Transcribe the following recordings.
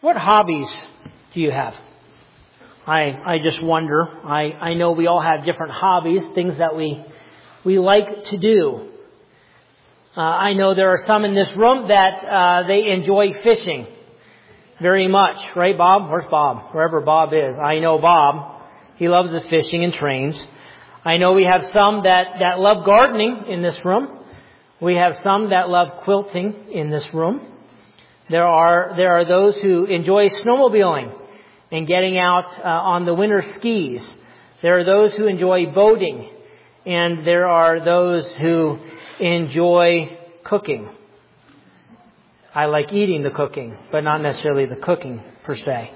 What hobbies do you have? I just wonder. I know we all have different hobbies, things that we like to do. I know there are some in this room that they enjoy fishing very much. Right, Bob? Where's Bob? Wherever Bob is. I know Bob. He loves the fishing and trains. I know we have some that love gardening in this room. We have some that love quilting in this room. There are those who enjoy snowmobiling and getting out on the winter skis. There are those who enjoy boating. And there are those who enjoy cooking. I like eating the cooking, but not necessarily the cooking per se.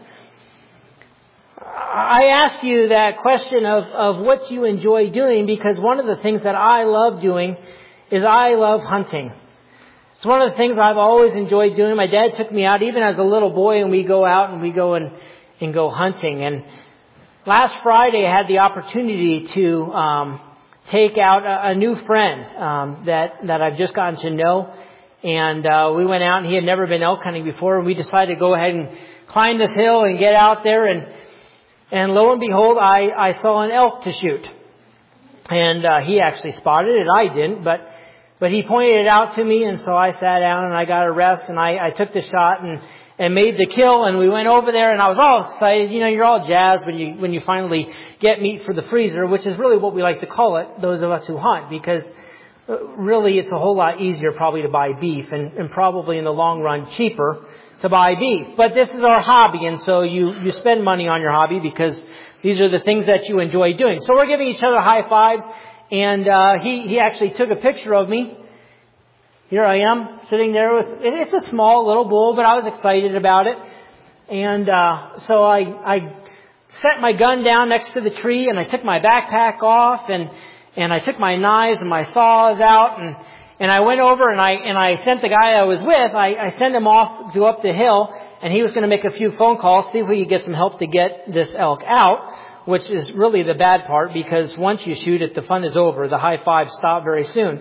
I ask you that question of what you enjoy doing because one of the things that I love doing is I love hunting. It's one of the things I've always enjoyed doing. My dad took me out even as a little boy, and we go out and we go and go hunting. And last Friday I had the opportunity to take out a new friend that I've just gotten to know. And we went out, and he had never been elk hunting before, and we decided to go ahead and climb this hill and get out there. And lo and behold, I saw an elk to shoot. And he actually spotted it. I didn't, but he pointed it out to me, and so I sat down and I got a rest, and I took the shot and made the kill, and we went over there, and I was all excited. You know, you're all jazzed when you finally get meat for the freezer, which is really what we like to call it, those of us who hunt, because really it's a whole lot easier probably to buy beef, and probably in the long run cheaper to buy beef. But this is our hobby, and so you spend money on your hobby because these are the things that you enjoy doing. So we're giving each other high fives, and he actually took a picture of me. Here I am sitting there with, it's a small little bull, but I was excited about it. And so I set my gun down next to the tree, and I took my backpack off, and I took my knives and my saws out, and I went over and I sent the guy I was with, I sent him off to up the hill, and he was going to make a few phone calls, see if we could get some help to get this elk out, which is really the bad part, because once you shoot it, the fun is over. The high fives stop very soon.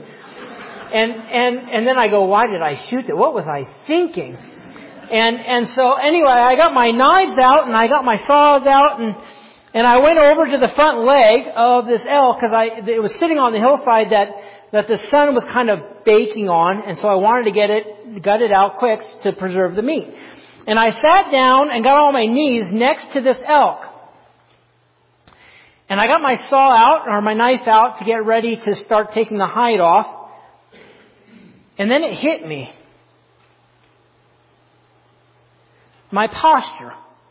And then I go, why did I shoot it? What was I thinking? And so anyway, I got my knives out and I got my saws out, and I went over to the front leg of this elk because it was sitting on the hillside that the sun was kind of baking on, and so I wanted to gut it out quick to preserve the meat. And I sat down and got on my knees next to this elk. And I got my saw out, or my knife out, to get ready to start taking the hide off. And then it hit me. My posture.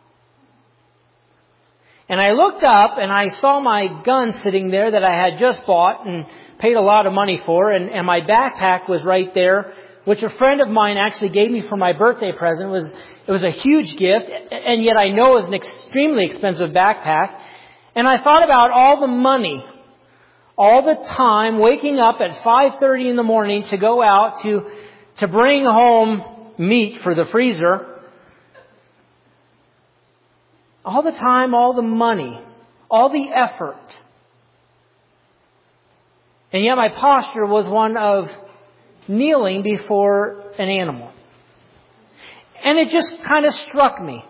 And I looked up and I saw my gun sitting there that I had just bought and paid a lot of money for. And my backpack was right there, which a friend of mine actually gave me for my birthday present. It was a huge gift, and yet I know it was an extremely expensive backpack. And I thought about all the money, all the time, waking up at 5:30 in the morning to go out to bring home meat for the freezer. All the time, all the money, all the effort. And yet my posture was one of kneeling before an animal. And it just kind of struck me.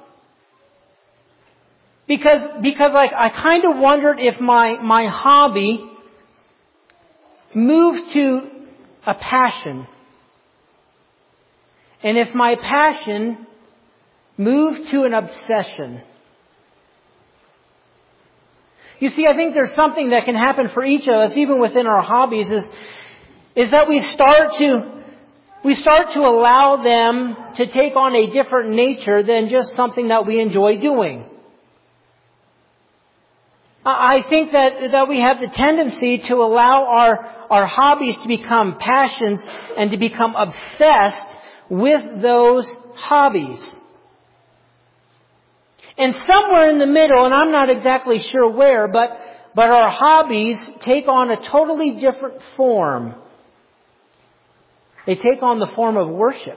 Because I kind of wondered if my hobby moved to a passion. And if my passion moved to an obsession. You see, I think there's something that can happen for each of us, even within our hobbies, is that we start to allow them to take on a different nature than just something that we enjoy doing. I think that we have the tendency to allow our hobbies to become passions and to become obsessed with those hobbies. And somewhere in the middle, and I'm not exactly sure where, but our hobbies take on a totally different form. They take on the form of worship.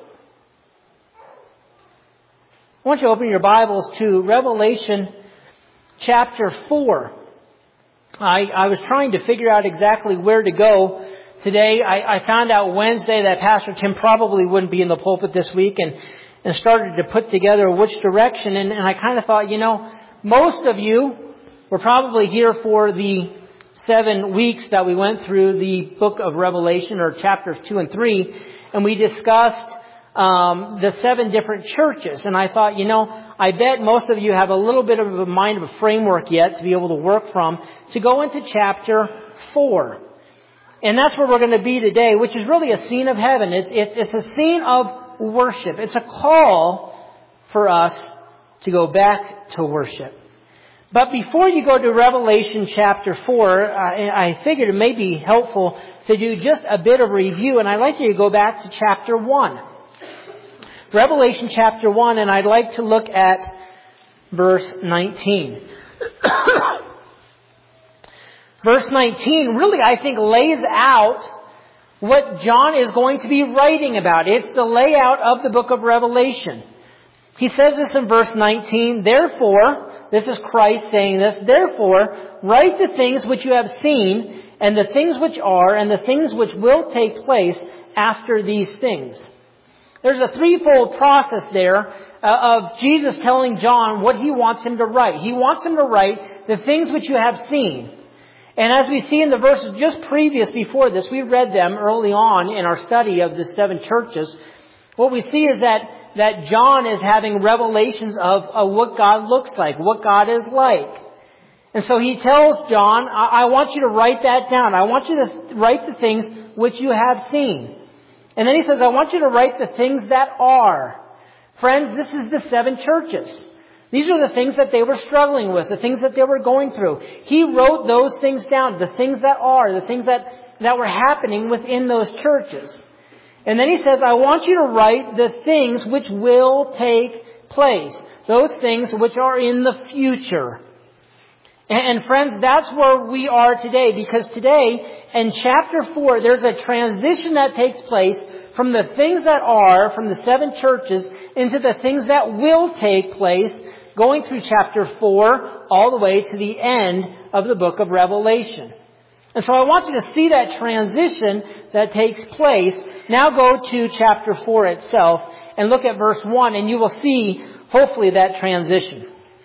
I want you to open your Bibles to Revelation chapter 4. I was trying to figure out exactly where to go today. I found out Wednesday that Pastor Tim probably wouldn't be in the pulpit this week, and and started to put together which direction. And I kind of thought, most of you were probably here for the 7 weeks that we went through the book of Revelation, or chapters 2 and 3, and we discussed the 7 different churches. And I thought, I bet most of you have a little bit of a mind of a framework yet to be able to work from to go into chapter 4. And that's where we're going to be today, which is really a scene of heaven. It's a scene of worship. It's a call for us to go back to worship. But before you go to Revelation chapter 4, I figured it may be helpful to do just a bit of review, and I'd like you to go back to chapter 1. Revelation chapter 1, and I'd like to look at verse 19. Verse 19 really, I think, lays out what John is going to be writing about. It's the layout of the book of Revelation. He says this in verse 19, therefore, this is Christ saying this, therefore, write the things which you have seen, and the things which are, and the things which will take place after these things. There's a threefold process there of Jesus telling John what he wants him to write. He wants him to write the things which you have seen. And as we see in the verses just previous before this, we read them early on in our study of the 7 churches. What we see is that John is having revelations of what God looks like, what God is like. And so he tells John, I want you to write that down. I want you to write the things which you have seen. And then he says, I want you to write the things that are. Friends, this is the 7 churches. These are the things that they were struggling with, the things that they were going through. He wrote those things down, the things that are, the things that were happening within those churches. And then he says, I want you to write the things which will take place. Those things which are in the future. And friends, that's where we are today. Because today, in chapter 4, there's a transition that takes place from the things that are, from the 7 churches, into the things that will take place, going through chapter 4 all the way to the end of the book of Revelation. And so I want you to see that transition that takes place. Now go to chapter 4 itself and look at verse 1, and you will see, hopefully, that transition.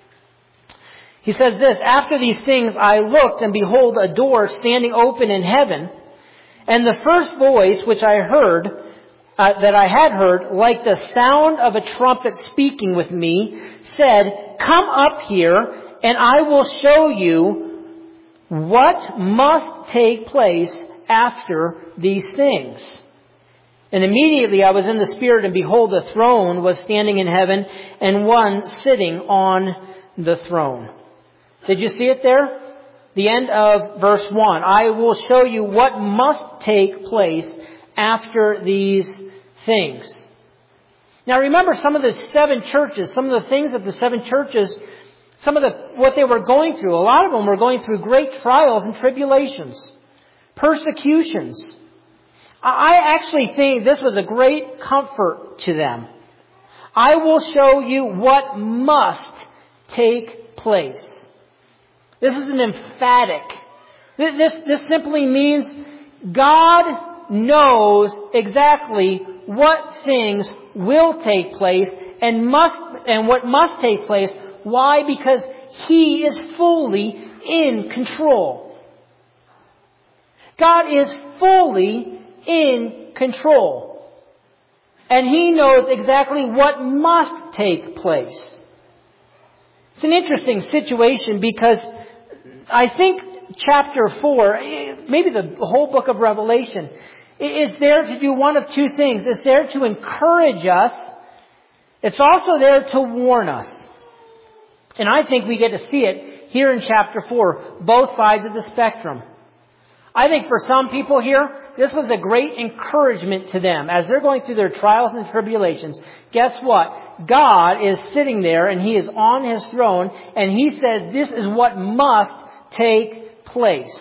He says this, after these things I looked, and behold, a door standing open in heaven, and the first voice which I heard, that I had heard, like the sound of a trumpet speaking with me, said, come up here, and I will show you what must take place after these things. And immediately I was in the Spirit, and behold, a throne was standing in heaven, and one sitting on the throne. Did you see it there? The end of verse 1. I will show you what must take place after these things. Now remember some of the 7 churches, some of the things that the 7 churches, what they were going through. A lot of them were going through great trials and tribulations, persecutions. I actually think this was a great comfort to them. I will show you what must take place. This is an emphatic. This simply means God knows exactly what things will take place and what must take place. Why? Because He is fully in control. God is fully in control. And He knows exactly what must take place. It's an interesting situation because I think chapter 4, maybe the whole book of Revelation, is there to do one of 2 things. It's there to encourage us. It's also there to warn us. And I think we get to see it here in chapter 4, both sides of the spectrum. I think for some people here, this was a great encouragement to them. As they're going through their trials and tribulations, guess what? God is sitting there and He is on His throne, and He says this is what must take place.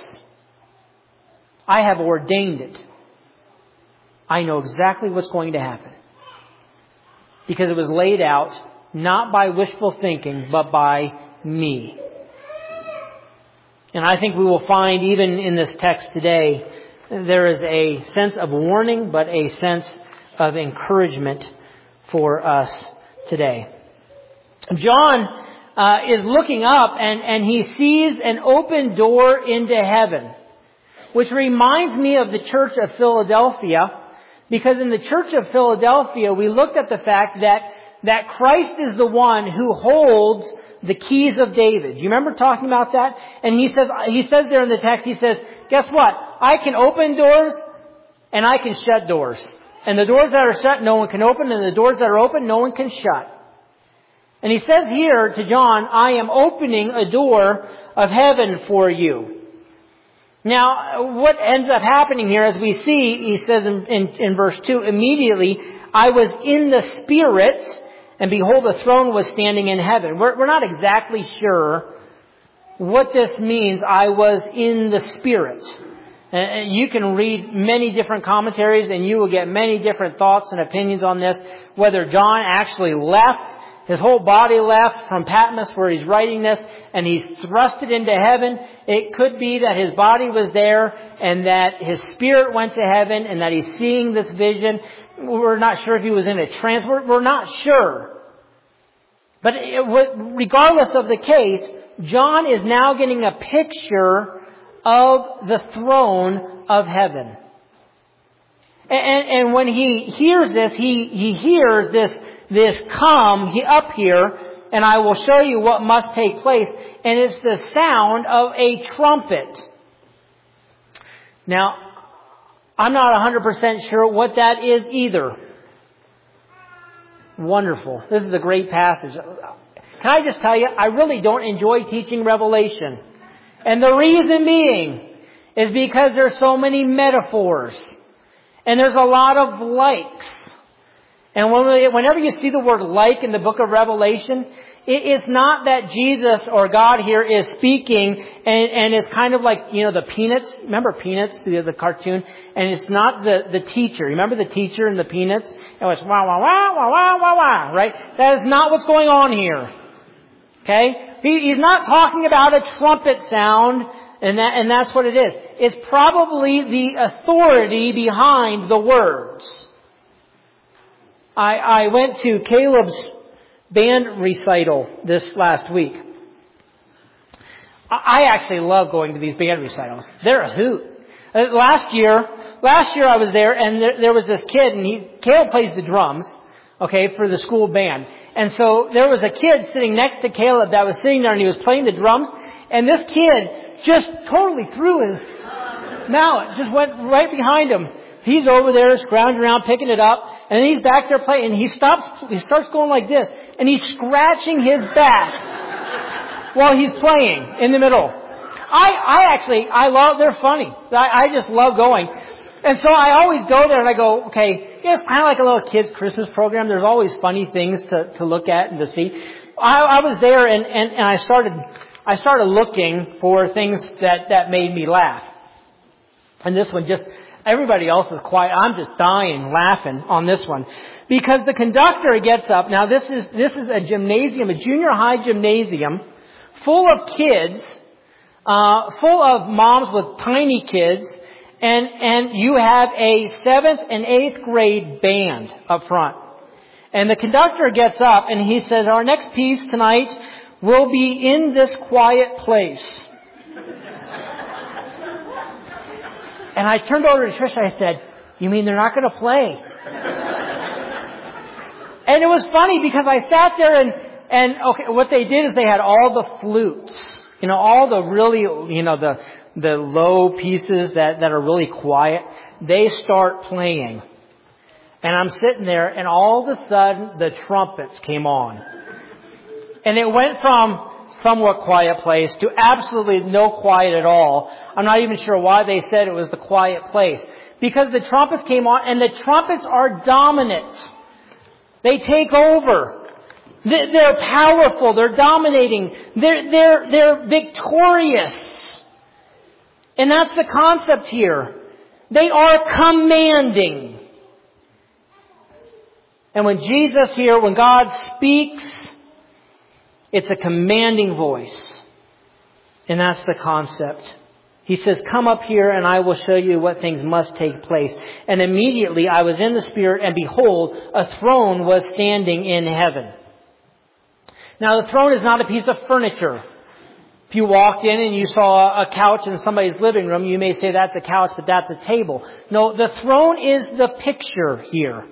I have ordained it. I know exactly what's going to happen. Because it was laid out not by wishful thinking, but by me. And I think we will find even in this text today, there is a sense of warning, but a sense of encouragement for us today. John is looking up and he sees an open door into heaven, which reminds me of the Church of Philadelphia, because in the Church of Philadelphia we looked at the fact that Christ is the one who holds the keys of David. Do you remember talking about that? And he says there in the text, he says, guess what? I can open doors and I can shut doors. And the doors that are shut, no one can open, and the doors that are open, no one can shut. And he says here to John, I am opening a door of heaven for you. Now, what ends up happening here, as we see, he says in verse 2, immediately I was in the Spirit, and behold, a throne was standing in heaven. We're not exactly sure what this means, I was in the Spirit. You can read many different commentaries and you will get many different thoughts and opinions on this. Whether John actually left, his whole body left from Patmos where he's writing this, and he's thrusted into heaven. It could be that his body was there and that his spirit went to heaven and that he's seeing this vision. We're not sure if he was in a trance. We're not sure. But regardless of the case, John is now getting a picture of the throne of heaven. And when he hears this, he hears this come up here, and I will show you what must take place. And it's the sound of a trumpet. Now, I'm not 100% sure what that is either. Wonderful. This is a great passage. Can I just tell you, I really don't enjoy teaching Revelation. And the reason being is because there's so many metaphors. And there's a lot of likes. And whenever you see the word like in the book of Revelation, it's not that Jesus or God here is speaking and it's kind of like, the Peanuts. Remember Peanuts, the cartoon? And it's not the teacher. Remember the teacher in the Peanuts? It was wah, wah, wah, wah, wah, wah, wah, right? That is not what's going on here. Okay? He's not talking about a trumpet sound, and that's what it is. It's probably the authority behind the words. I went to Caleb's band recital this last week. I actually love going to these band recitals. They're a hoot. Last year I was there, and there was this kid, and Caleb plays the drums, okay, for the school band. And so there was a kid sitting next to Caleb that was sitting there, and he was playing the drums, and this kid just totally threw his mallet, just went right behind him. He's over there scrounging around, picking it up, and then he's back there playing, and he starts going like this, and he's scratching his back while he's playing in the middle. I love, they're funny. I just love going. And so I always go there and I go, okay, it's kind of like a little kids' Christmas program. There's always funny things to look at and to see. I was there and I started looking for things that made me laugh. And this one everybody else is quiet. I'm just dying laughing on this one. Because the conductor gets up. Now this is a gymnasium, a junior high gymnasium full of kids, full of moms with tiny kids. And you have a 7th and 8th grade band up front. And the conductor gets up and he says, our next piece tonight will be In This Quiet Place. And I turned over to Trish and I said, you mean they're not going to play? And it was funny because I sat there and okay, what they did is they had all the flutes. All the really, the low pieces that are really quiet, they start playing. And I'm sitting there and all of a sudden the trumpets came on. And it went from somewhat quiet place to absolutely no quiet at all. I'm not even sure why they said it was the quiet place. Because the trumpets came on, and the trumpets are dominant. They take over. They're powerful. They're dominating. They're victorious. And that's the concept here. They are commanding. And when God speaks, it's a commanding voice. And that's the concept He says, come up here and I will show you what things must take place. And immediately I was in the Spirit, and behold, a throne was standing in heaven. Now the throne is not a piece of furniture. If you walked in and you saw a couch in somebody's living room, you may say that's a couch, but that's a table. No, the throne is the picture here.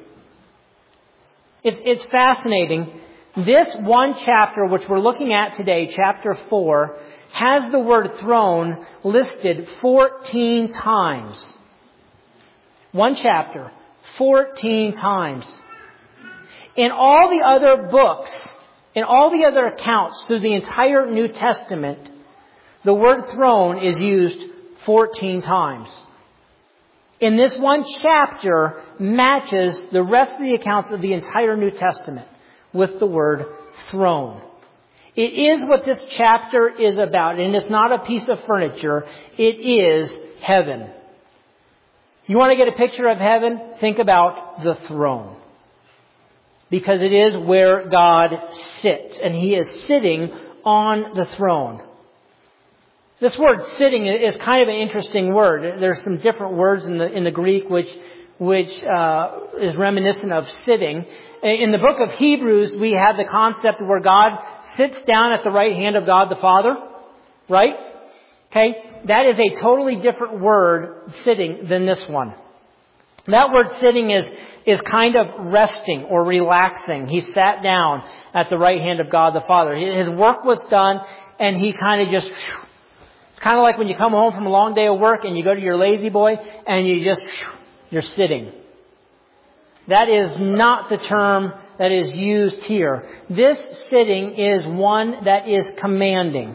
It's fascinating. This one chapter, which we're looking at today, chapter 4, has the word throne listed 14 times. One chapter, 14 times. In all the other books, in all the other accounts through the entire New Testament, the word throne is used 14 times. In this one chapter matches the rest of the accounts of the entire New Testament with the word throne. It is what this chapter is about, and it's not a piece of furniture. It is heaven. You want to get a picture of heaven? Think about the throne. Because it is where God sits, and He is sitting on the throne. This word sitting is kind of an interesting word. There's some different words in the Greek which is reminiscent of sitting. In the book of Hebrews, we have the concept where God sits down at the right hand of God the Father, right? Okay, that is a totally different word, sitting, than this one. That word sitting is kind of resting or relaxing. He sat down at the right hand of God the Father. His work was done, and He kind of just... It's kind of like when you come home from a long day of work and you go to your lazy boy and you're sitting. That is not the term that is used here. This sitting is one that is commanding.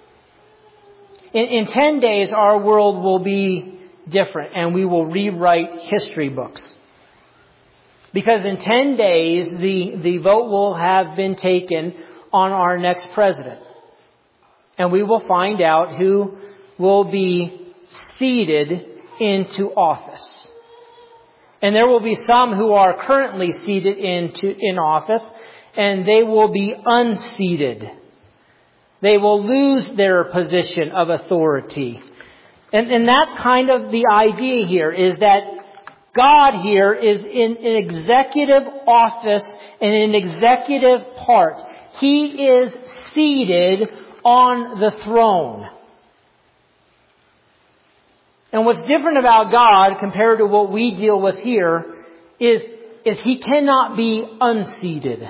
In 10 days, our world will be different, and we will rewrite history books. Because in 10 days, the vote will have been taken on our next president. And we will find out who will be seated into office. And there will be some who are currently seated in office, and they will be unseated. They will lose their position of authority. And that's kind of the idea here, is that God here is in an executive office and an executive part. He is seated on the throne. And what's different about God compared to what we deal with here is He cannot be unseated.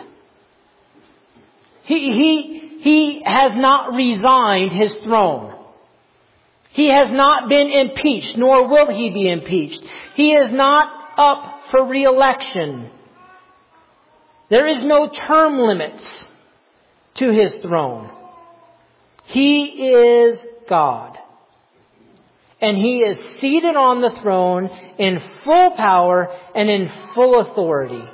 He has not resigned His throne. He has not been impeached, nor will He be impeached. He is not up for re-election. There is no term limits to His throne. He is God. And He is seated on the throne in full power and in full authority.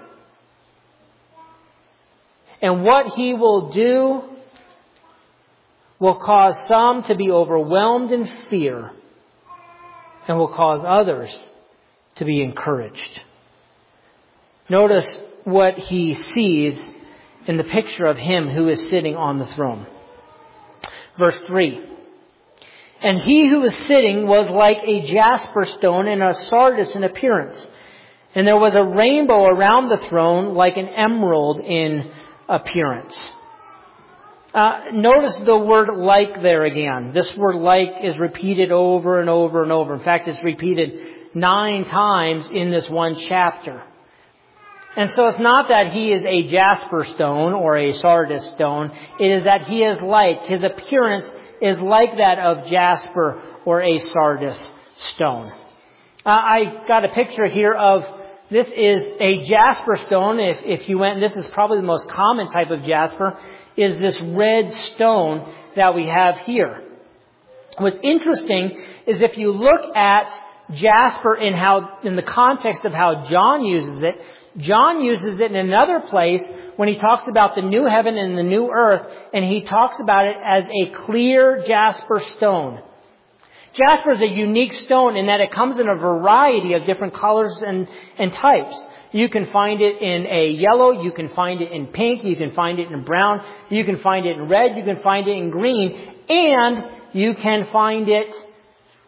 And what He will do will cause some to be overwhelmed in fear, and will cause others to be encouraged. Notice what he sees in the picture of Him who is sitting on the throne. Verse 3. And He who was sitting was like a jasper stone and a sardis in appearance. And there was a rainbow around the throne like an emerald in appearance. Notice the word like there again. This word like is repeated over and over and over. In fact, it's repeated 9 times in this one chapter. And so it's not that He is a jasper stone or a sardis stone. It is that He is like, His appearance is like that of jasper or a sardis stone. I got a picture here of, this is a jasper stone. If you went, and this is probably the most common type of jasper, is this red stone that we have here. What's interesting is if you look at jasper in the context of how John uses it in another place when he talks about the new heaven and the new earth, and he talks about it as a clear jasper stone. Jasper is a unique stone in that it comes in a variety of different colors and types. You can find it in a yellow, you can find it in pink, you can find it in brown, you can find it in red, you can find it in green, and you can find it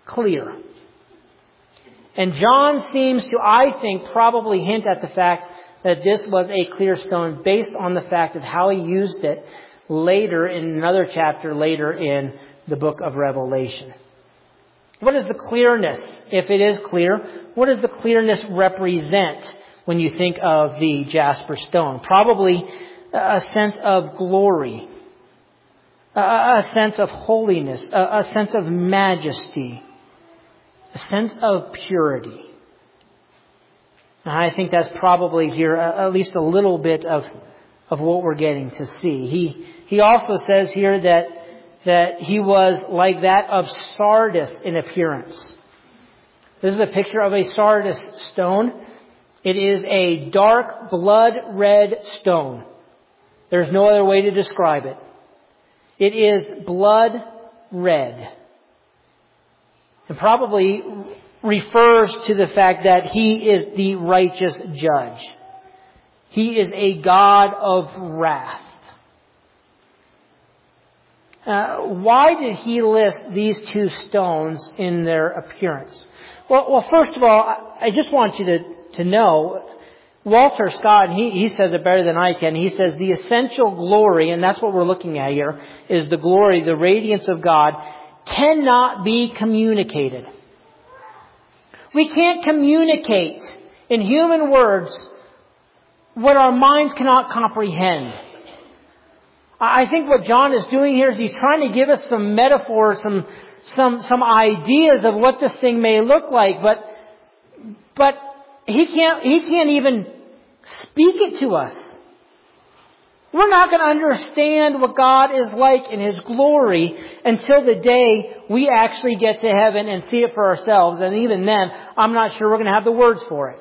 clear. And John seems to, I think, probably hint at the fact that this was a clear stone based on the fact of how he used it later in another chapter later in the book of Revelation. What is the clearness? If it is clear, what does the clearness represent when you think of the jasper stone? Probably a sense of glory, a sense of holiness, a sense of majesty, a sense of purity. And I think that's probably here at least a little bit of what we're getting to see. He also says here that he was like that of Sardis in appearance. This is a picture of a Sardis stone. It is a dark blood red stone. There's no other way to describe it. It is blood red. And probably refers to the fact that he is the righteous judge. He is a God of wrath. Why did he list these two stones in their appearance? Well, first of all, I just want you to know, Walter Scott, and he says it better than I can. He says the essential glory, and that's what we're looking at here, is the glory, the radiance of God, cannot be communicated. We can't communicate in human words what our minds cannot comprehend. I think what John is doing here is he's trying to give us some metaphors, some ideas of what this thing may look like, but he can't even speak it to us. We're not going to understand what God is like in His glory until the day we actually get to heaven and see it for ourselves. And even then, I'm not sure we're going to have the words for it.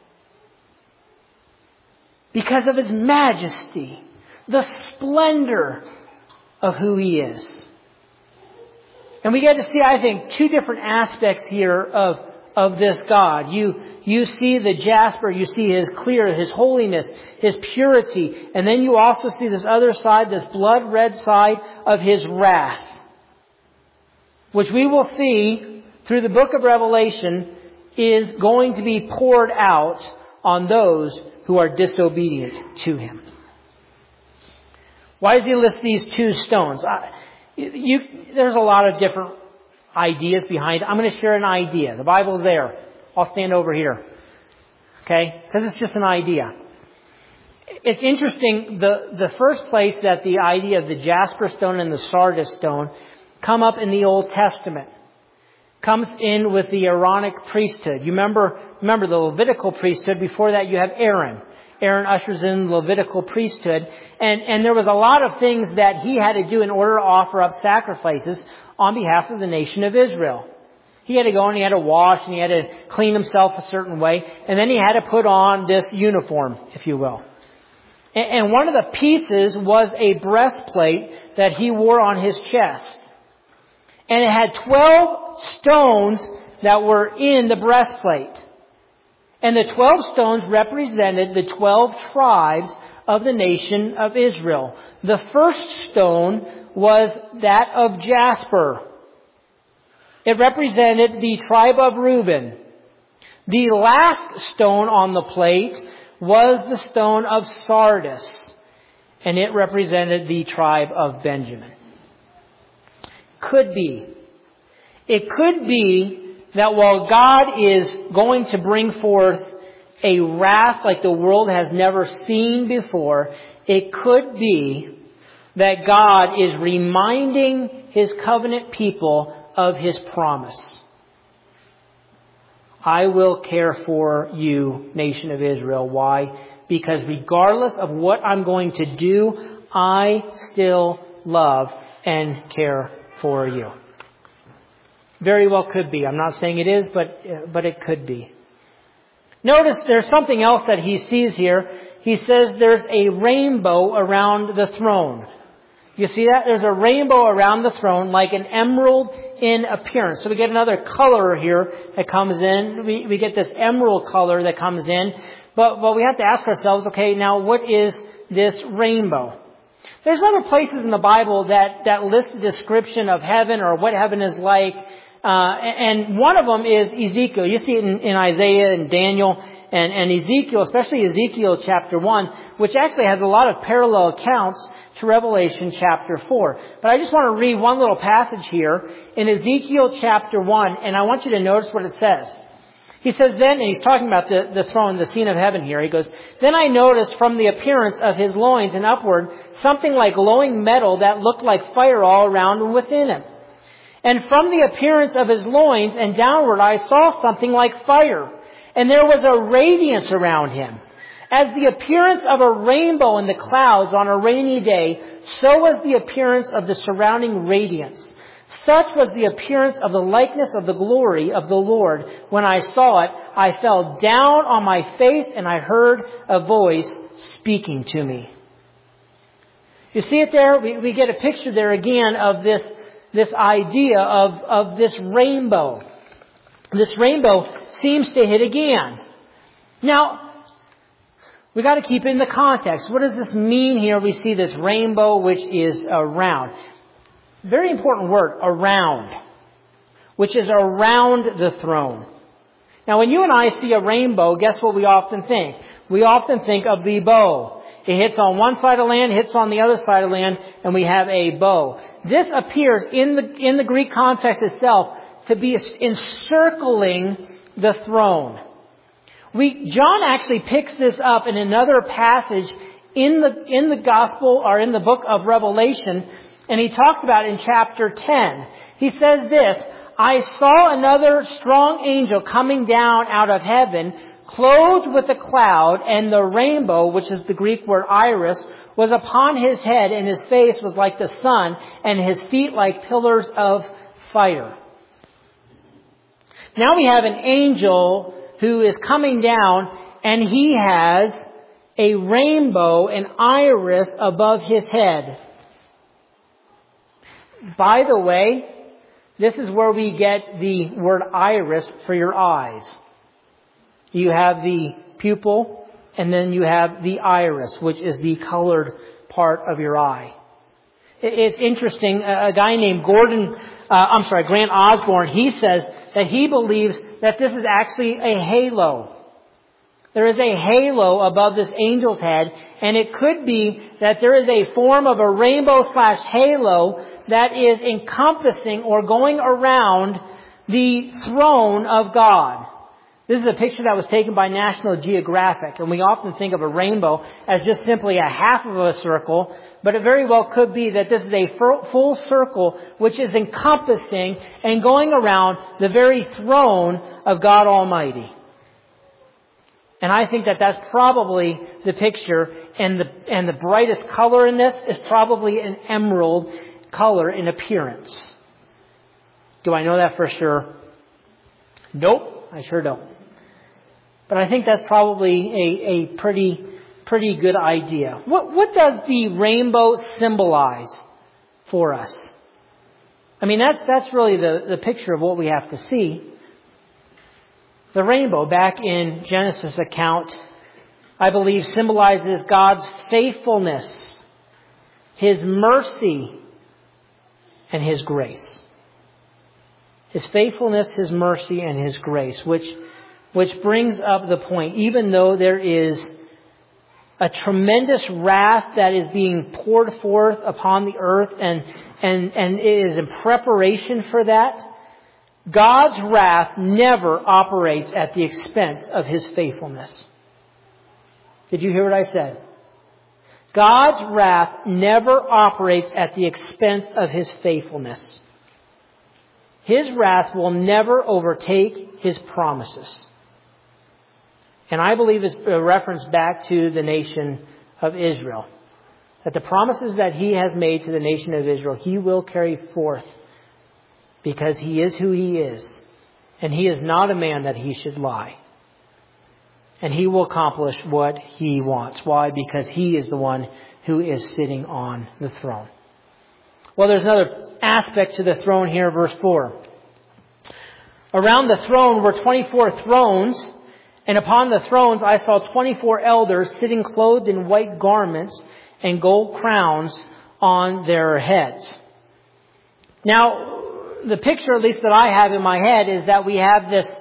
Because of His majesty, the splendor of who He is. And we get to see, I think, two different aspects here of this God. You see the jasper, you see His clear, His holiness, His purity, and then you also see this other side, this blood red side of His wrath, which we will see through the book of Revelation is going to be poured out on those who are disobedient to Him. Why does He list these two stones? There's a lot of different ideas behind it. I'm going to share an idea. The Bible's there. I'll stand over here. Okay? Because it's just an idea. It's interesting, the first place that the idea of the jasper stone and the Sardis stone come up in the Old Testament. Comes in with the Aaronic priesthood. You remember the Levitical priesthood. Before that you have Aaron. Aaron ushers in the Levitical priesthood. And there was a lot of things that he had to do in order to offer up sacrifices on behalf of the nation of Israel. He had to go and he had to wash and he had to clean himself a certain way. And then he had to put on this uniform, if you will. And one of the pieces was a breastplate that he wore on his chest. And it had 12 stones that were in the breastplate. And the 12 stones represented the 12 tribes of the nation of Israel. The first stone was that of jasper. It represented the tribe of Reuben. The last stone on the plate was the stone of Sardis, and it represented the tribe of Benjamin. It could be that while God is going to bring forth a wrath like the world has never seen before, it could be that God is reminding His covenant people of His promise. I will care for you, nation of Israel. Why? Because regardless of what I'm going to do, I still love and care for you. Very well could be. I'm not saying it is, but it could be. Notice there's something else that he sees here. He says there's a rainbow around the throne. You see that? There's a rainbow around the throne like an emerald in appearance. So we get another color here that comes in. We get this emerald color that comes in. But we have to ask ourselves, okay, now what is this rainbow? There's other places in the Bible that list the description of heaven or what heaven is like And one of them is Ezekiel. You see it in Isaiah and Daniel and Ezekiel, especially Ezekiel chapter 1, which actually has a lot of parallel accounts to Revelation chapter 4. But I just want to read one little passage here in Ezekiel chapter 1, and I want you to notice what it says. He says then, and he's talking about the throne, the scene of heaven here. He goes, "Then I noticed from the appearance of his loins and upward something like glowing metal that looked like fire all around and within him. And from the appearance of his loins and downward I saw something like fire. And there was a radiance around him. As the appearance of a rainbow in the clouds on a rainy day, so was the appearance of the surrounding radiance. Such was the appearance of the likeness of the glory of the Lord. When I saw it, I fell down on my face and I heard a voice speaking to me." You see it there? We get a picture there again of this idea of this rainbow. This rainbow seems to hit again. Now, we got to keep it in the context. What does this mean here? We see this rainbow which is around. Very important word, around, which is around the throne. Now, when you and I see a rainbow, guess what we often think? We often think of the bow. It hits on one side of land, hits on the other side of land, and we have a bow. This appears in the Greek context itself to be encircling the throne. John actually picks this up in another passage in the gospel or in the book of Revelation, and he talks about it in chapter 10. He says this, "I saw another strong angel coming down out of heaven, clothed with a cloud, and the rainbow," which is the Greek word iris, "was upon his head, and his face was like the sun, and his feet like pillars of fire." Now we have an angel who is coming down, and he has a rainbow, an iris above his head. By the way, this is where we get the word iris for your eyes. You have the pupil, and then you have the iris, which is the colored part of your eye. It's interesting. A guy named Grant Osborne, he says that he believes that this is actually a halo. There is a halo above this angel's head, and it could be that there is a form of a rainbow/halo that is encompassing or going around the throne of God. This is a picture that was taken by National Geographic, and we often think of a rainbow as just simply a half of a circle, but it very well could be that this is a full circle which is encompassing and going around the very throne of God Almighty. And I think that that's probably the picture, and the brightest color in this is probably an emerald color in appearance. Do I know that for sure? Nope, I sure don't. But I think that's probably a pretty good idea. What does the rainbow symbolize for us? I mean, that's really the picture of what we have to see. The rainbow, back in Genesis account, I believe symbolizes God's faithfulness, His mercy, and His grace. His faithfulness, His mercy, and His grace, which brings up the point, even though there is a tremendous wrath that is being poured forth upon the earth, and it is in preparation for that, God's wrath never operates at the expense of His faithfulness. Did you hear what I said? God's wrath never operates at the expense of His faithfulness. His wrath will never overtake His promises. And I believe it's a reference back to the nation of Israel. That the promises that He has made to the nation of Israel, He will carry forth. Because He is who He is. And He is not a man that He should lie. And He will accomplish what He wants. Why? Because He is the one who is sitting on the throne. Well, there's another aspect to the throne here, verse 4. Around the throne were 24 thrones, and upon the thrones I saw 24 elders sitting clothed in white garments and gold crowns on their heads. Now, the picture, at least that I have in my head, is that we have this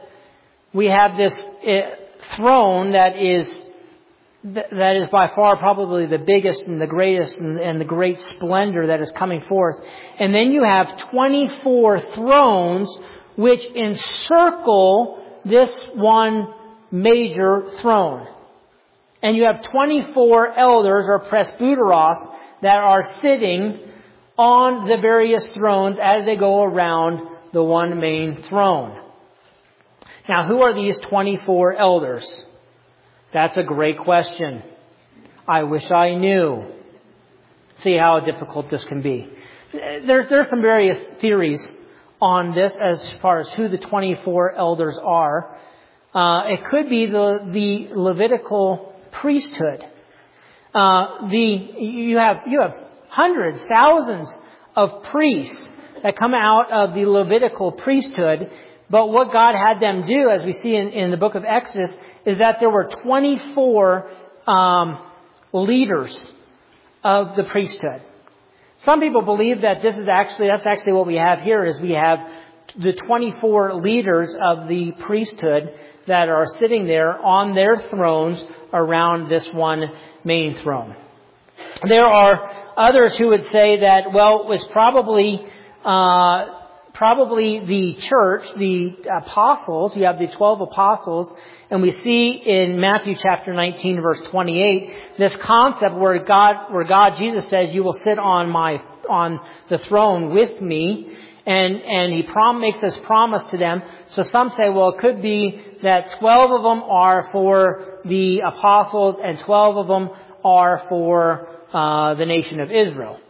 throne that is by far probably the biggest and the greatest and the great splendor that is coming forth. And then you have 24 thrones which encircle this one major throne. And you have 24 elders or presbyteros that are sitting on the various thrones as they go around the one main throne. Now, who are these 24 elders? That's a great question. I wish I knew. See how difficult this can be. There's some various theories on this as far as who the 24 elders are. It could be the Levitical priesthood. You have hundreds, thousands of priests that come out of the Levitical priesthood. But what God had them do, as we see in the book of Exodus, is that there were 24 leaders of the priesthood. Some people believe that that's actually what we have here, is we have the 24 leaders of the priesthood that are sitting there on their thrones around this one main throne. There are others who would say that, well, it was probably the church, the apostles. You have the 12 apostles, and we see in Matthew chapter 19, verse 28, this concept where Jesus says, "You will sit on the throne with me," and he makes this promise to them. So some say, well, it could be that 12 of them are for the apostles, and 12 of them are for the nation of Israel.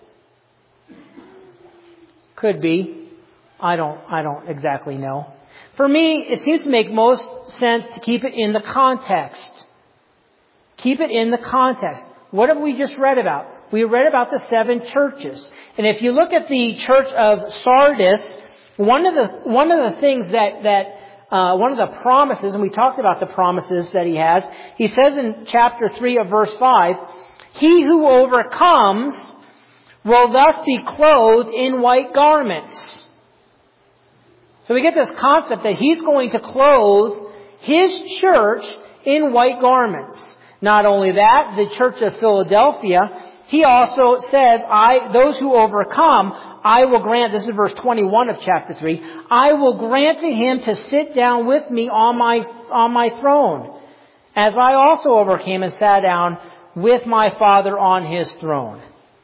Could be. I don't exactly know. For me, it seems to make most sense to keep it in the context. Keep it in the context. What have we just read about? We read about the 7 churches. And if you look at the church of Sardis, one of the things one of the promises, and we talked about the promises that he has, he says in chapter 3 of verse 5, "He who overcomes will thus be clothed in white garments." So we get this concept that he's going to clothe his church in white garments. Not only that, the church of Philadelphia, he also says, those who overcome, I will grant, this is verse 21 of chapter 3, "I will grant to him to sit down with me on my throne, as I also overcame and sat down with my Father on his throne."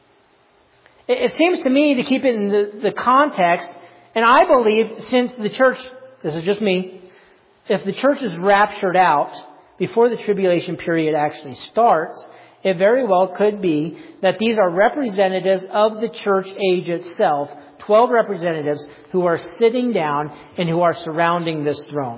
It seems to me, to keep it in the context, and I believe, since the church, this is just me, if the church is raptured out before the tribulation period actually starts, it very well could be that these are representatives of the church age itself, 12 representatives who are sitting down and who are surrounding this throne.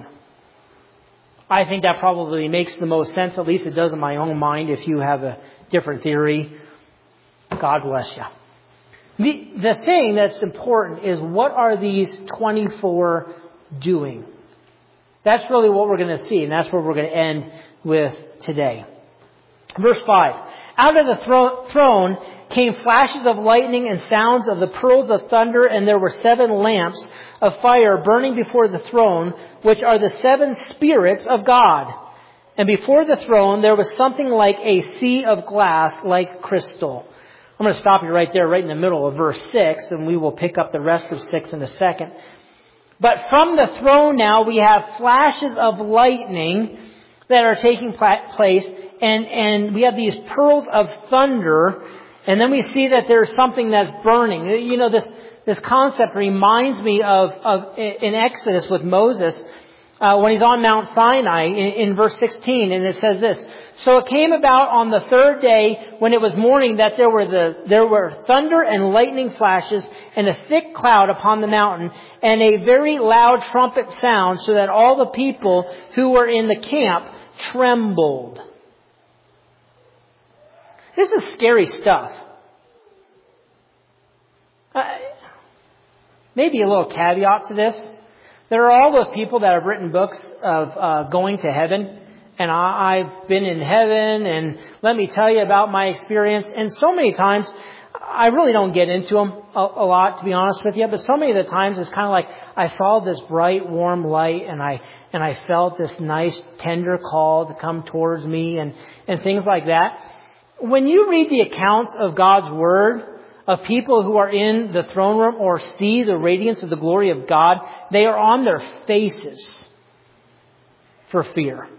I think that probably makes the most sense, at least it does in my own mind. If you have a different theory, God bless you. The thing that's important is, what are these 24 doing? That's really what we're going to see, and that's where we're going to end with today. Verse 5. "Out of the throne came flashes of lightning and sounds of the pearls of thunder, and there were 7 lamps of fire burning before the throne, which are the 7 spirits of God. And before the throne there was something like a sea of glass, like crystal." I'm going to stop you right there, right in the middle of verse 6, and we will pick up the rest of 6 in a second. But from the throne now we have flashes of lightning that are taking place, and we have these pearls of thunder, and then we see that there's something that's burning. You know, this concept reminds me of in Exodus with Moses, when he's on Mount Sinai in verse 16, and it says this: "So it came about on the 3rd day, when it was morning, that there were thunder and lightning flashes and a thick cloud upon the mountain, and a very loud trumpet sound, so that all the people who were in the camp trembled." This is scary stuff. Maybe a little caveat to this. There are all those people that have written books of going to heaven. And I've been in heaven, and let me tell you about my experience. And so many times I really don't get into them a lot, to be honest with you, but so many of the times it's kind of like I saw this bright, warm light and I felt this nice, tender call to come towards me and things like that. When you read the accounts of God's Word, of people who are in the throne room or see the radiance of the glory of God, they are on their faces for fear.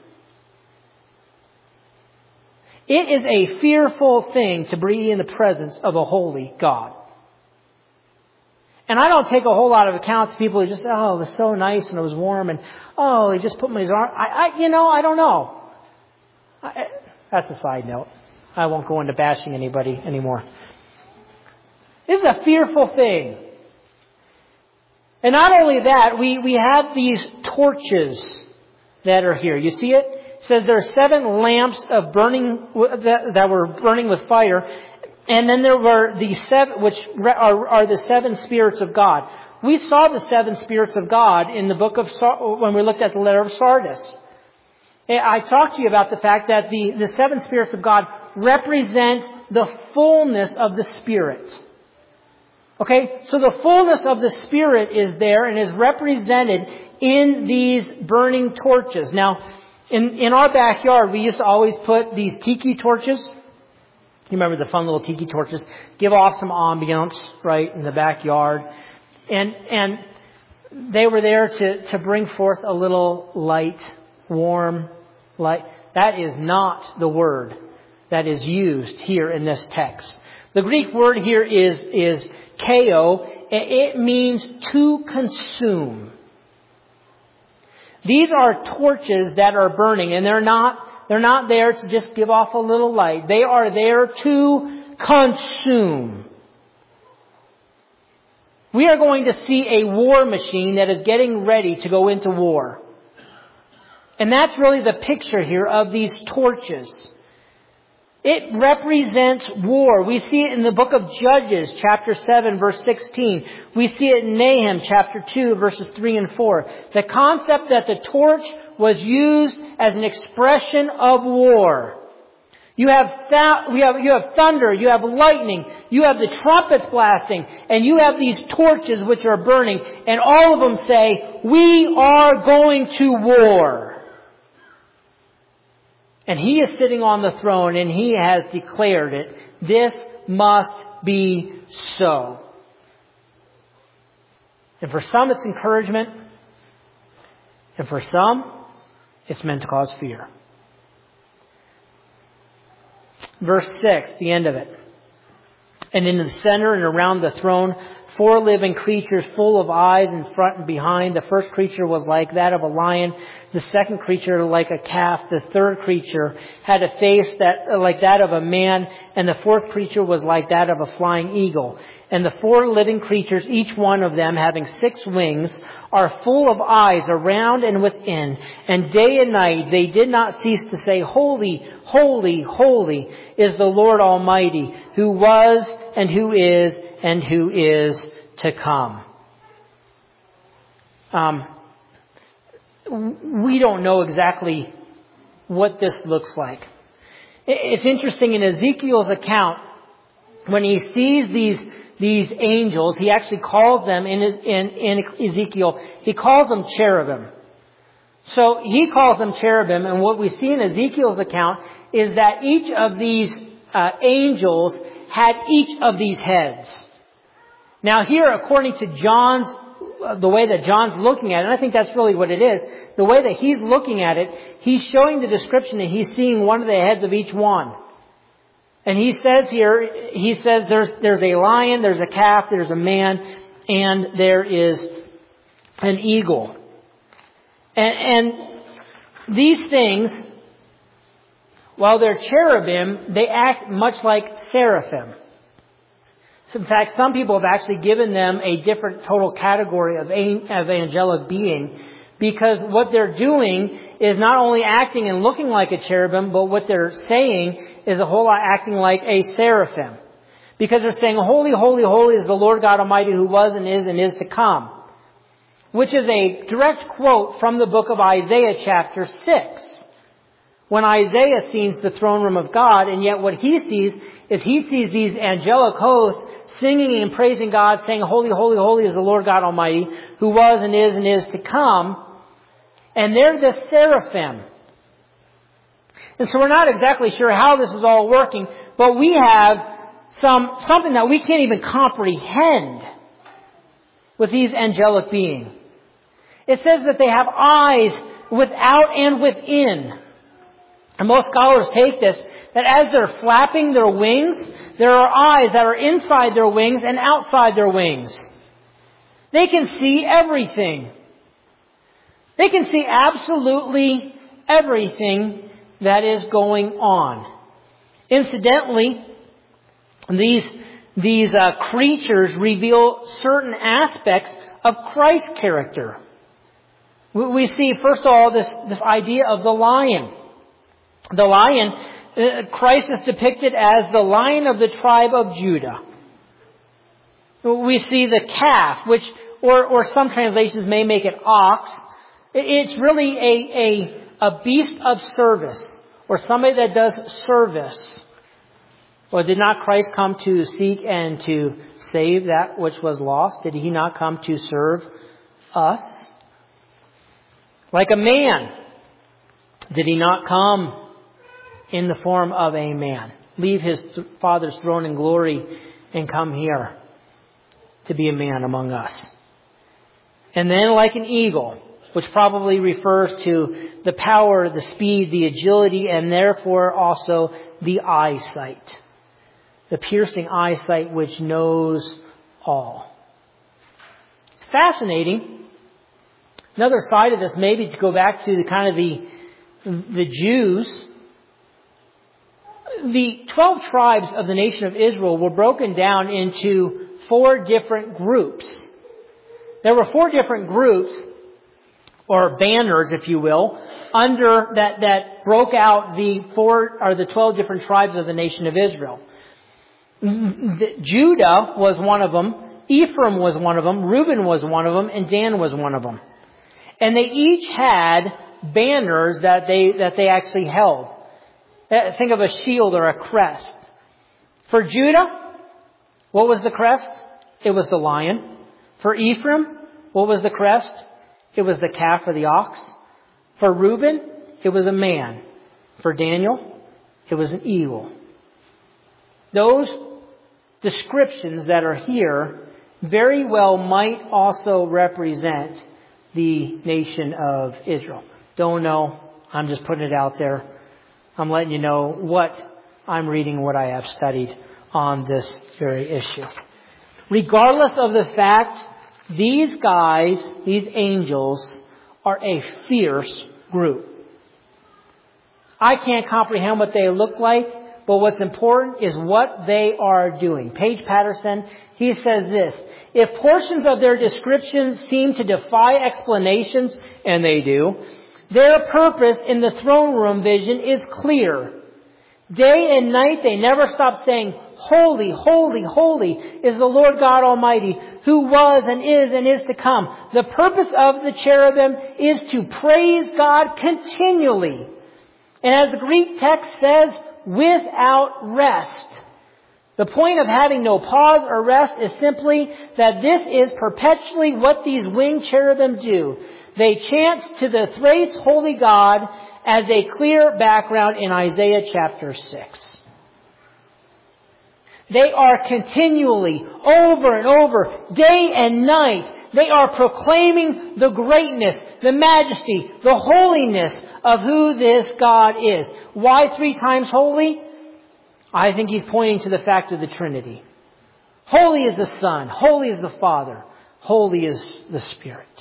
It is a fearful thing to be in the presence of a holy God. And I don't take a whole lot of account to people who just, oh, it was so nice and it was warm and, oh, he just put me in his arm. I don't know. That's a side note. I won't go into bashing anybody anymore. This is a fearful thing. And not only that, we have these torches that are here. You see it? It says there are 7 lamps of burning that were burning with fire, and then there were the 7, which are the 7 spirits of God. We saw the 7 spirits of God in the book of when we looked at the letter of Sardis. I talked to you about the fact that the 7 spirits of God represent the fullness of the Spirit. Okay, so the fullness of the Spirit is there and is represented in these burning torches. Now, in our backyard, we used to always put these tiki torches. You remember the fun little tiki torches? Give off some ambiance, right, in the backyard. And they were there to bring forth a little light, warm light. That is not the word that is used here in this text. The Greek word here is keo. It means to consume. These are torches that are burning, and they're not there to just give off a little light. They are there to consume. We are going to see a war machine that is getting ready to go into war. And that's really the picture here of these torches. It represents war. We see it in the book of Judges, chapter 7, verse 16. We see it in Nahum, chapter 2, verses 3 and 4. The concept that the torch was used as an expression of war. You have thunder, you have lightning, you have the trumpets blasting, and you have these torches which are burning, and all of them say, we are going to war. And He is sitting on the throne and He has declared it. This must be so. And for some it's encouragement. And for some it's meant to cause fear. Verse 6, the end of it. And in the center and around the throne, 4 living creatures full of eyes in front and behind. The first creature was like that of a lion. The second creature like a calf. The third creature had a face like that of a man. And the fourth creature was like that of a flying eagle. And the 4 living creatures, each one of them having 6 wings, are full of eyes around and within. And day and night they did not cease to say, Holy, holy, holy is the Lord Almighty, who was and who is to come. We don't know exactly what this looks like. It's interesting in Ezekiel's account, when he sees these angels, he actually calls them in Ezekiel, he calls them cherubim. So he calls them cherubim, and what we see in Ezekiel's account is that each of these angels had each of these heads. Now here, according to the way that John's looking at it, and I think that's really what it is, the way that he's looking at it, he's showing the description and he's seeing one of the heads of each one. And he says there's a lion, there's a calf, there's a man, and there is an eagle. And these things, while they're cherubim, they act much like seraphim. In fact, some people have actually given them a different total category of angelic being, because what they're doing is not only acting and looking like a cherubim, but what they're saying is a whole lot acting like a seraphim. Because they're saying, Holy, holy, holy is the Lord God Almighty, who was and is to come. Which is a direct quote from the book of Isaiah chapter 6. When Isaiah sees the throne room of God, and yet what he sees is he sees these angelic hosts singing and praising God, saying, "Holy, holy, holy is the Lord God Almighty, who was and is to come." And they're the seraphim. And so we're not exactly sure how this is all working, but we have something that we can't even comprehend with these angelic beings. It says that they have eyes without and within. And most scholars take this, that as they're flapping their wings, there are eyes that are inside their wings and outside their wings. They can see everything. They can see absolutely everything that is going on. Incidentally, these creatures reveal certain aspects of Christ's character. We see, first of all, this idea of the lion. The lion, Christ is depicted as the Lion of the tribe of Judah. We see the calf, which, or some translations may make it ox. It's really a beast of service, or somebody that does service. Well, did not Christ come to seek and to save that which was lost? Did he not come to serve us? Like a man, did he not come in the form of a man, leave his Father's throne and glory and come here to be a man among us? And then like an eagle, which probably refers to the power, the speed, the agility, and therefore also the eyesight. The piercing eyesight which knows all. It's fascinating. Another side of this, maybe to go back to the Jews. The 12 tribes of the nation of Israel were broken down into 4 different groups. There were 4 different groups, or banners, if you will, under that broke out the 12 different tribes of the nation of Israel. Judah was one of them, Ephraim was one of them, Reuben was one of them, and Dan was one of them. And they each had banners that they actually held. Think of a shield or a crest. For Judah, what was the crest? It was the lion. For Ephraim, what was the crest? It was the calf or the ox. For Reuben, it was a man. For Daniel, it was an eagle. Those descriptions that are here very well might also represent the nation of Israel. Don't know. I'm just putting it out there. I'm letting you know what I'm reading, what I have studied on this very issue. Regardless of the fact, these guys, these angels, are a fierce group. I can't comprehend what they look like, but what's important is what they are doing. Paige Patterson, he says this: if portions of their descriptions seem to defy explanations, and they do, their purpose in the throne room vision is clear. Day and night they never stop saying, "Holy, holy, holy is the Lord God Almighty, who was and is to come." The purpose of the cherubim is to praise God continually. And as the Greek text says, without rest. The point of having no pause or rest is simply that this is perpetually what these winged cherubim do. They chant to the thrice holy God as a clear background in Isaiah chapter 6. They are continually, over and over, day and night, they are proclaiming the greatness, the majesty, the holiness of who this God is. Why 3 times holy? I think he's pointing to the fact of the Trinity. Holy is the Son, holy is the Father, holy is the Spirit.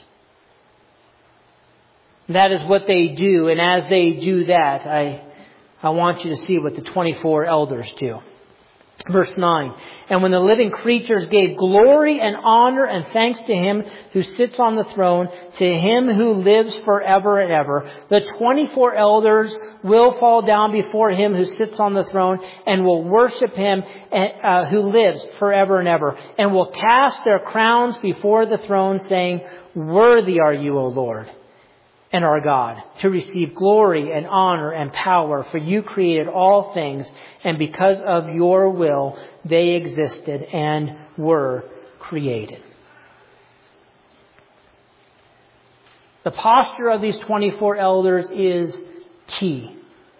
That is what they do, and as they do that, I want you to see what the 24 elders do. Verse 9, and when the living creatures gave glory and honor and thanks to Him who sits on the throne, to Him who lives forever and ever, the 24 elders will fall down before Him who sits on the throne and will worship Him who lives forever and ever, and will cast their crowns before the throne, saying, "Worthy are you, O Lord, and our God, to receive glory and honor and power, for you created all things, and because of your will they existed and were created. The posture of these 24 elders is key.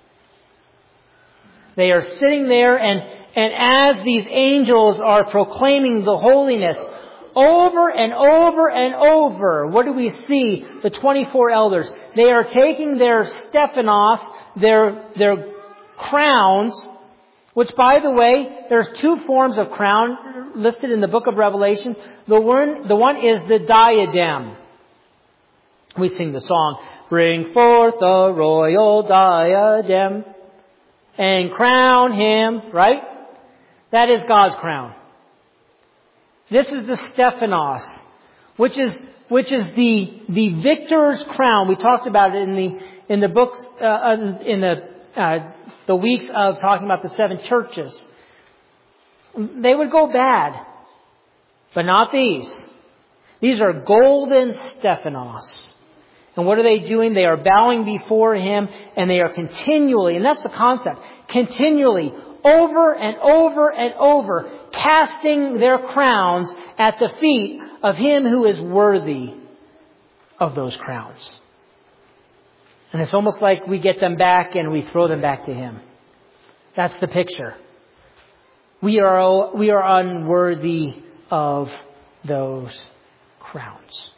They are sitting there, and as these angels are proclaiming the holiness over and over and over, what do we see? The 24 elders. They are taking their Stephanos, their crowns, which, by the way, there's two forms of crown listed in the book of Revelation. The one is the diadem. We sing the song, "Bring forth the royal diadem and crown him," right? That is God's crown. This is the Stephanos, which is the victor's crown. We talked about it in the books in the weeks of talking about the seven churches. They would go bad, but not these. These are golden Stephanos. And what are they doing? They are bowing before Him, and they are continually, and that's the concept, continually, over and over and over, casting their crowns at the feet of Him who is worthy of those crowns. And it's almost like we get them back and we throw them back to Him. That's the picture. We are unworthy of those crowns.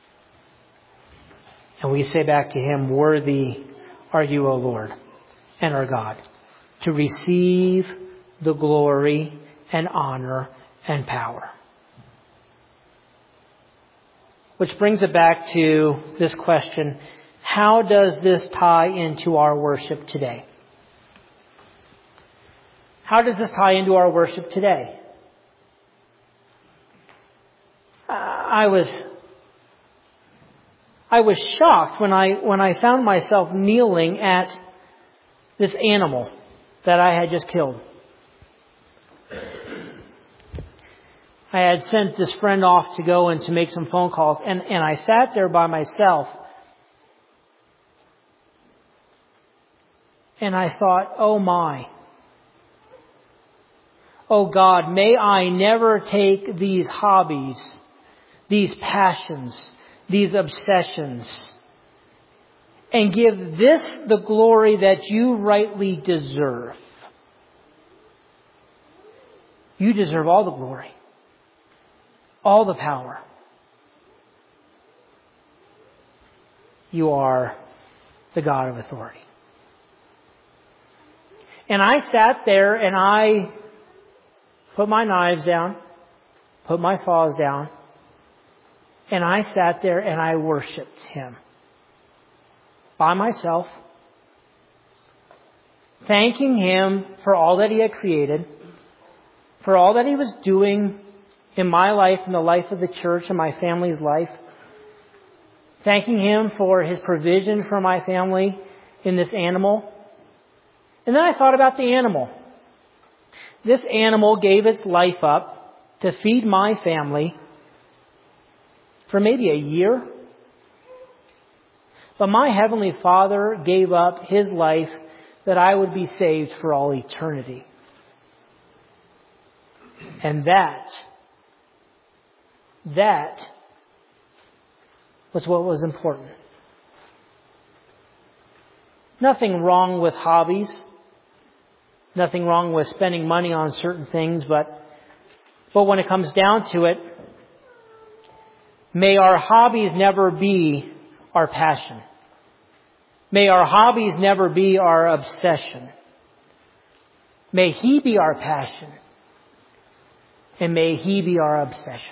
And we say back to Him, "Worthy are you, O Lord, and our God, to receive the glory and honor and power." Which brings it back to this question, how does this tie into our worship today? How does this tie into our worship today? I was shocked when I found myself kneeling at this animal that I had just killed. I had sent this friend off to go and to make some phone calls, and I sat there by myself, and I thought, oh my. Oh God, may I never take these hobbies, these passions, these obsessions, and give this the glory that you rightly deserve. You deserve all the glory, all the power. You are the God of authority. And I sat there and I put my knives down, put my saws down, and I sat there and I worshiped Him by myself, thanking Him for all that He had created, for all that He was doing in my life, in the life of the church, and my family's life, thanking Him for His provision for my family in this animal. And then I thought about the animal. This animal gave its life up to feed my family for maybe a year. But my Heavenly Father gave up His life that I would be saved for all eternity. And that was what was important. Nothing wrong with hobbies. Nothing wrong with spending money on certain things, but when it comes down to it, may our hobbies never be our passion. May our hobbies never be our obsession. May He be our passion. And may He be our obsession.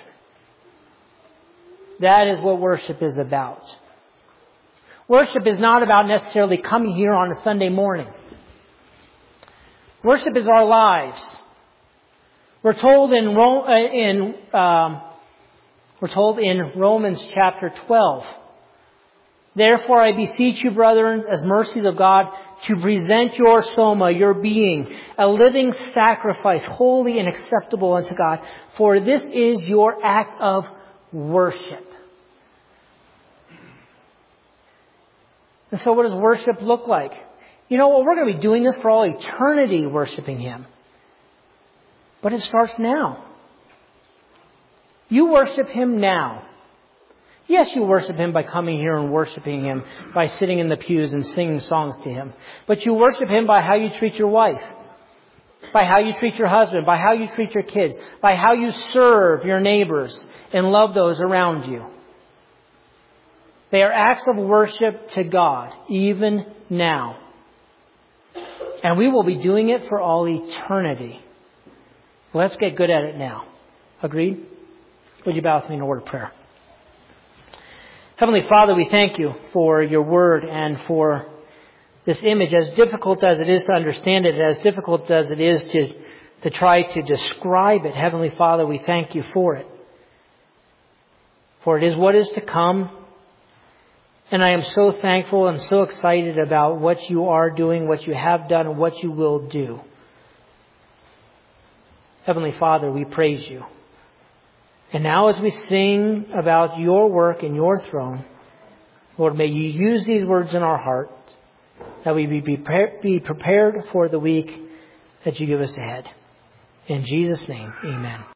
That is what worship is about. Worship is not about necessarily coming here on a Sunday morning. Worship is our lives. We're told in Romans chapter 12, "Therefore I beseech you, brethren, as mercies of God, to present your soma, your being, a living sacrifice, holy and acceptable unto God, for this is your act of worship." And so what does worship look like? You know what? We're going to be doing this for all eternity, worshiping Him. But it starts now. You worship Him now. Yes, you worship Him by coming here and worshiping Him, by sitting in the pews and singing songs to Him. But you worship Him by how you treat your wife, by how you treat your husband, by how you treat your kids, by how you serve your neighbors and love those around you. They are acts of worship to God, even now. And we will be doing it for all eternity. Let's get good at it now. Agreed? Would you bow with me in a word of prayer? Heavenly Father, we thank You for Your Word and for this image, as difficult as it is to understand it, as difficult as it is to try to describe it. Heavenly Father, we thank You for it. For it is what is to come. And I am so thankful and so excited about what You are doing, what You have done, and what You will do. Heavenly Father, we praise You. And now as we sing about Your work and Your throne, Lord, may You use these words in our heart, that we be prepared for the week that You give us ahead. In Jesus' name, amen.